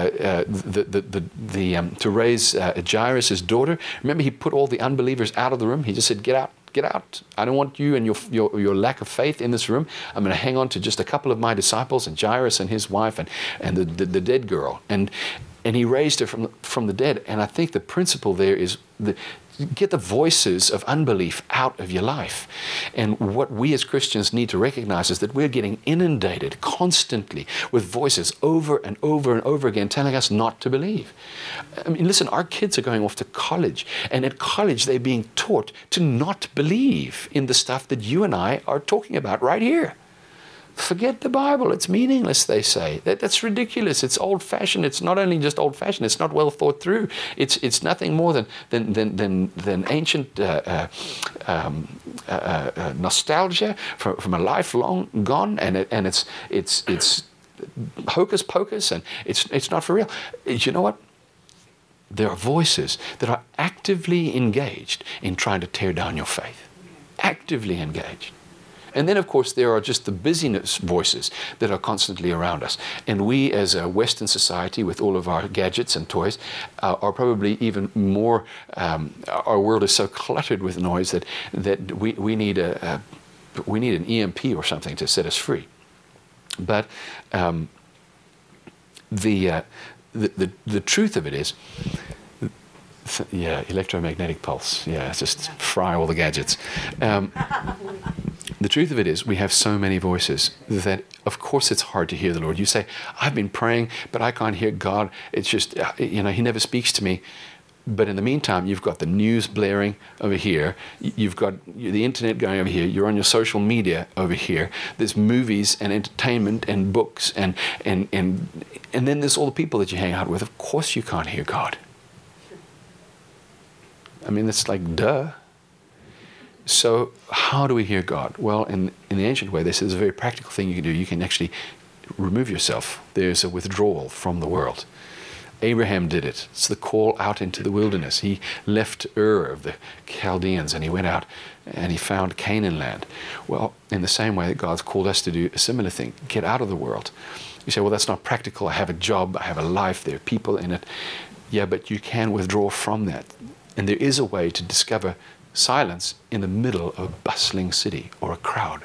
Speaker 1: to raise Jairus' daughter? Remember he put all the unbelievers out of the room? He just said, get out. Get out. I don't want you and your lack of faith in this room. I'm going to hang on to just a couple of my disciples and Jairus and his wife and the dead girl. And he raised her from the dead. And I think the principle there is get the voices of unbelief out of your life. And what we as Christians need to recognize is that we're getting inundated constantly with voices over and over and over again telling us not to believe. I mean, listen, our kids are going off to college, and at college they're being taught to not believe in the stuff that you and I are talking about right here. Forget the Bible. It's meaningless, they say. That's ridiculous. It's old-fashioned. It's not only just old-fashioned. It's not well thought through. It's nothing more than ancient nostalgia from a life long gone, and it's hocus pocus, and it's not for real. You know what? There are voices that are actively engaged in trying to tear down your faith. Actively engaged. And then, of course, there are just the busyness voices that are constantly around us. And we, as a Western society, with all of our gadgets and toys, are probably even more, our world is so cluttered with noise that we need an EMP or something to set us free. But the truth of it is, electromagnetic pulse. Yeah, just fry all the gadgets. The truth of it is we have so many voices that, of course, it's hard to hear the Lord. You say, I've been praying, but I can't hear God. It's just, he never speaks to me. But in the meantime, you've got the news blaring over here. You've got the internet going over here. You're on your social media over here. There's movies and entertainment and books and then there's all the people that you hang out with. Of course you can't hear God. I mean, it's like, duh. So how do we hear God? Well, in the ancient way, this is a very practical thing you can do. You can actually remove yourself. There's a withdrawal from the world. Abraham did it. It's the call out into the wilderness. He left Ur of the Chaldeans and he went out and he found Canaan land. Well, in the same way that God's called us to do a similar thing, get out of the world. You say, well, that's not practical. I have a job, I have a life, there are people in it. Yeah, but you can withdraw from that. And there is a way to discover silence in the middle of a bustling city or a crowd.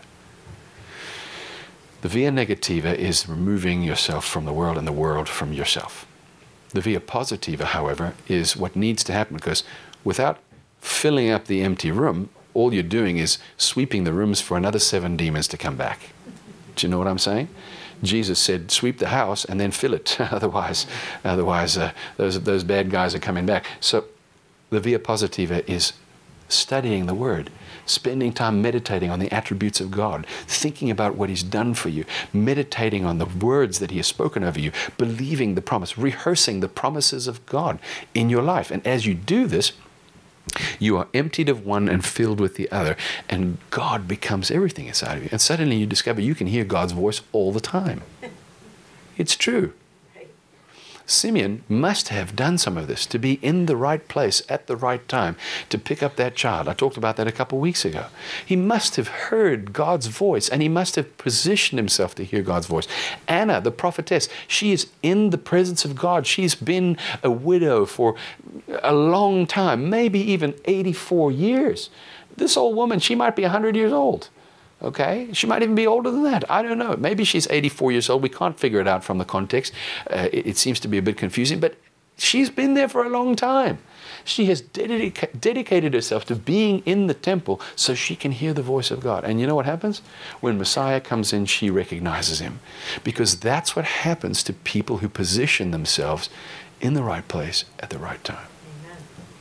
Speaker 1: The via negativa is removing yourself from the world and the world from yourself. The via positiva, however, is what needs to happen, because without filling up the empty room, all you're doing is sweeping the rooms for another 7 demons to come back. Do you know what I'm saying? Jesus said, sweep the house and then fill it. otherwise, those bad guys are coming back. So the via positiva is studying the Word, spending time meditating on the attributes of God, thinking about what He's done for you, meditating on the words that He has spoken over you, believing the promise, rehearsing the promises of God in your life. And as you do this, you are emptied of one and filled with the other, and God becomes everything inside of you. And suddenly you discover you can hear God's voice all the time. It's true. Simeon must have done some of this to be in the right place at the right time to pick up that child. I talked about that a couple of weeks ago. He must have heard God's voice, and he must have positioned himself to hear God's voice. Anna, the prophetess, she is in the presence of God. She's been a widow for a long time, maybe even 84 years. This old woman, she might be 100 years old. Okay? She might even be older than that. I don't know. Maybe she's 84 years old. We can't figure it out from the context. It seems to be a bit confusing, but she's been there for a long time. She has dedicated herself to being in the temple so she can hear the voice of God. And you know what happens? When Messiah comes in, she recognizes him. Because that's what happens to people who position themselves in the right place at the right time. Amen.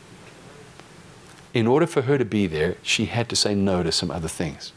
Speaker 1: In order for her to be there, she had to say no to some other things.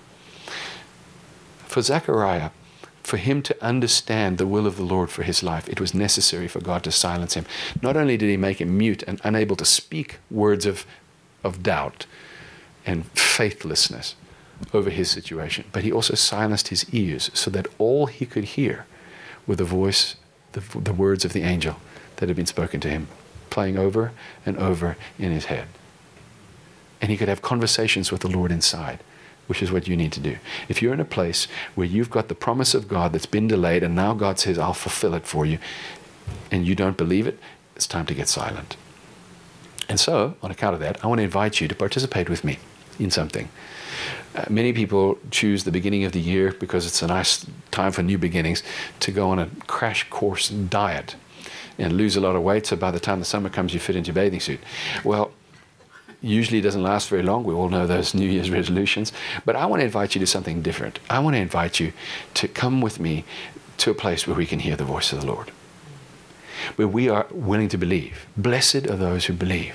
Speaker 1: For Zechariah, for him to understand the will of the Lord for his life, it was necessary for God to silence him. Not only did he make him mute and unable to speak words of doubt and faithlessness over his situation, but he also silenced his ears so that all he could hear were the voice, the words of the angel that had been spoken to him, playing over and over in his head. And he could have conversations with the Lord inside, which is what you need to do. If you're in a place where you've got the promise of God that's been delayed and now God says, I'll fulfill it for you, and you don't believe it, it's time to get silent. And so, on account of that, I want to invite you to participate with me in something. Many people choose the beginning of the year, because it's a nice time for new beginnings, to go on a crash course diet and lose a lot of weight, so by the time the summer comes you fit into your bathing suit. Well, usually it doesn't last very long. We all know those New Year's resolutions. But I want to invite you to something different. I want to invite you to come with me to a place where we can hear the voice of the Lord, where we are willing to believe. Blessed are those who believe.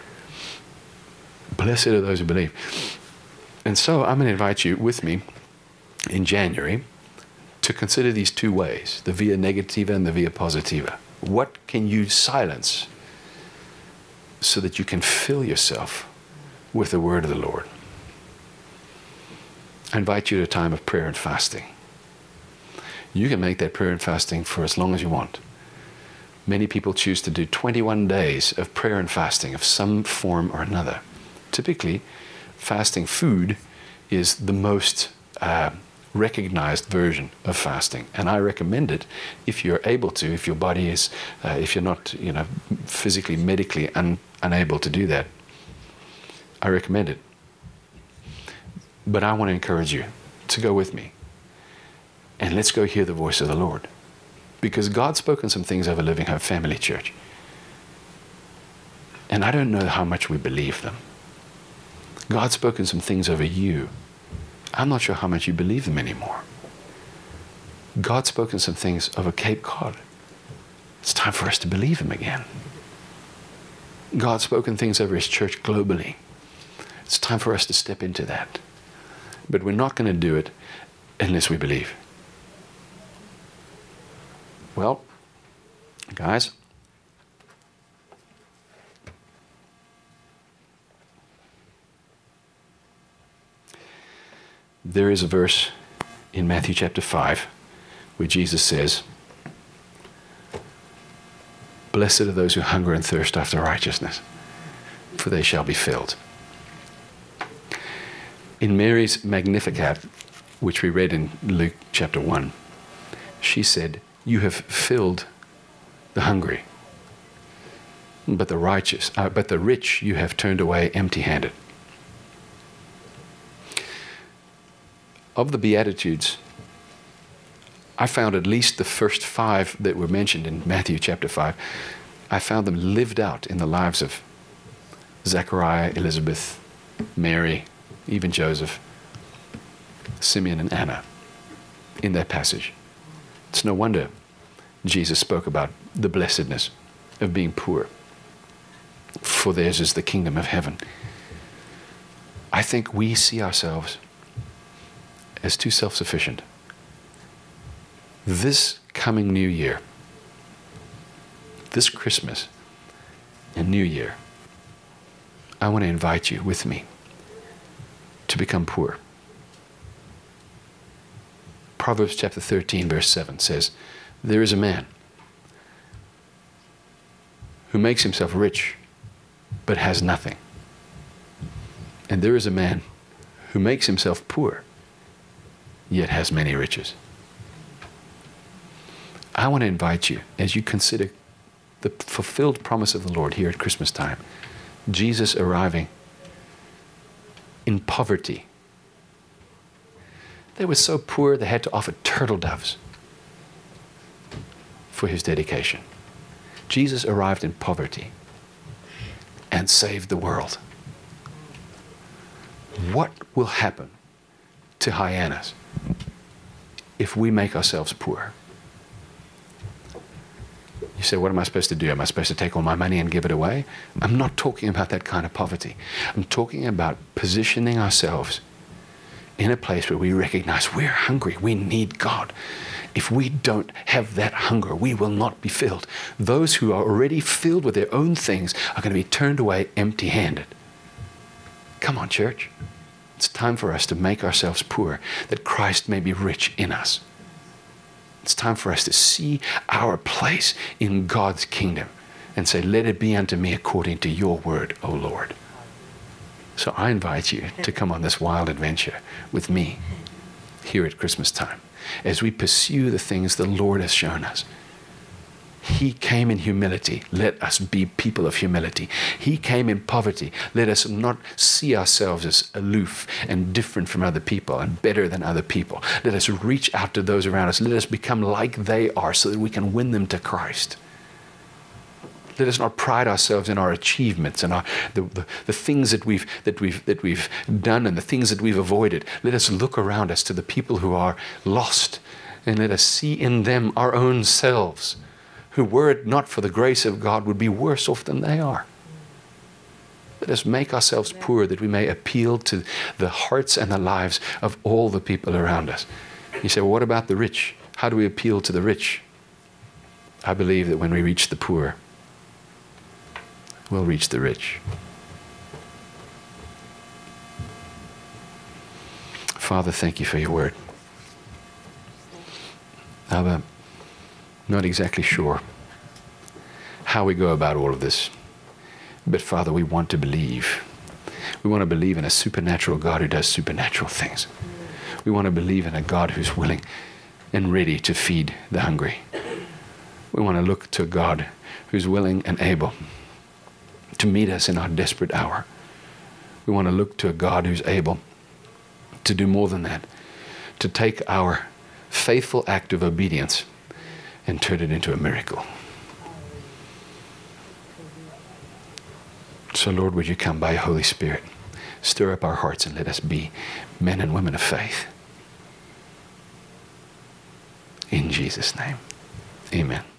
Speaker 1: Blessed are those who believe. And so I'm going to invite you with me in January to consider these two ways, the via negativa and the via positiva. What can you silence so that you can fill yourself with the word of the Lord? I invite you to a time of prayer and fasting. You can make that prayer and fasting for as long as you want. Many people choose to do 21 days of prayer and fasting of some form or another. Typically, fasting food is the most recognized version of fasting, and I recommend it if you're able to, if your body is, if you're not, physically, medically unable to do that. I recommend it. But I want to encourage you to go with me, and let's go hear the voice of the Lord, because God's spoken some things over Living Hope Family Church, and I don't know how much we believe them. God's spoken some things over you. I'm not sure how much you believe them anymore. God's spoken some things over Cape Cod. It's time for us to believe him again. God's spoken things over his church globally. It's time for us to step into that. But we're not going to do it unless we believe. Well, guys, there is a verse in Matthew chapter 5 where Jesus says, "Blessed are those who hunger and thirst after righteousness, for they shall be filled." In Mary's Magnificat, which we read in Luke chapter 1, she said, "You have filled the hungry, but the rich you have turned away empty-handed." Of the Beatitudes, I found at least the first 5 that were mentioned in Matthew chapter 5, I found them lived out in the lives of Zechariah, Elizabeth, Mary, even Joseph, Simeon and Anna in that passage. It's no wonder Jesus spoke about the blessedness of being poor, for theirs is the kingdom of heaven. I think we see ourselves as too self-sufficient. This coming new year, this Christmas and New Year, I want to invite you with me to become poor. Proverbs chapter 13 verse 7 says, "There is a man who makes himself rich but has nothing. And there is a man who makes himself poor yet has many riches." I want to invite you, as you consider the fulfilled promise of the Lord here at Christmas time, Jesus arriving in poverty. They were so poor they had to offer turtle doves for his dedication. Jesus arrived in poverty and saved the world. What will happen to Hyannis if we make ourselves poor? You say, what am I supposed to do? Am I supposed to take all my money and give it away? I'm not talking about that kind of poverty. I'm talking about positioning ourselves in a place where we recognize we're hungry. We need God. If we don't have that hunger, we will not be filled. Those who are already filled with their own things are going to be turned away empty-handed. Come on, church. It's time for us to make ourselves poor, that Christ may be rich in us. It's time for us to see our place in God's kingdom and say, "Let it be unto me according to your word, O Lord." So I invite you to come on this wild adventure with me here at Christmas time as we pursue the things the Lord has shown us. He came in humility. Let us be people of humility. He came in poverty. Let us not see ourselves as aloof and different from other people and better than other people. Let us reach out to those around us. Let us become like they are so that we can win them to Christ. Let us not pride ourselves in our achievements and the things that we've done and the things that we've avoided. Let us look around us to the people who are lost, and let us see in them our own selves, who, were it not for the grace of God, would be worse off than they are. Let us make ourselves poor that we may appeal to the hearts and the lives of all the people around us. You say, well, what about the rich? How do we appeal to the rich? I believe that when we reach the poor, we'll reach the rich. Father, thank you for your word. I'm not exactly sure how we go about all of this, but Father, we want to believe. We want to believe in a supernatural God who does supernatural things. We want to believe in a God who's willing and ready to feed the hungry. We want to look to a God who's willing and able to meet us in our desperate hour. We want to look to a God who's able to do more than that, to take our faithful act of obedience and turn it into a miracle. So Lord, would you come by your Holy Spirit, stir up our hearts and let us be men and women of faith. In Jesus' name, amen.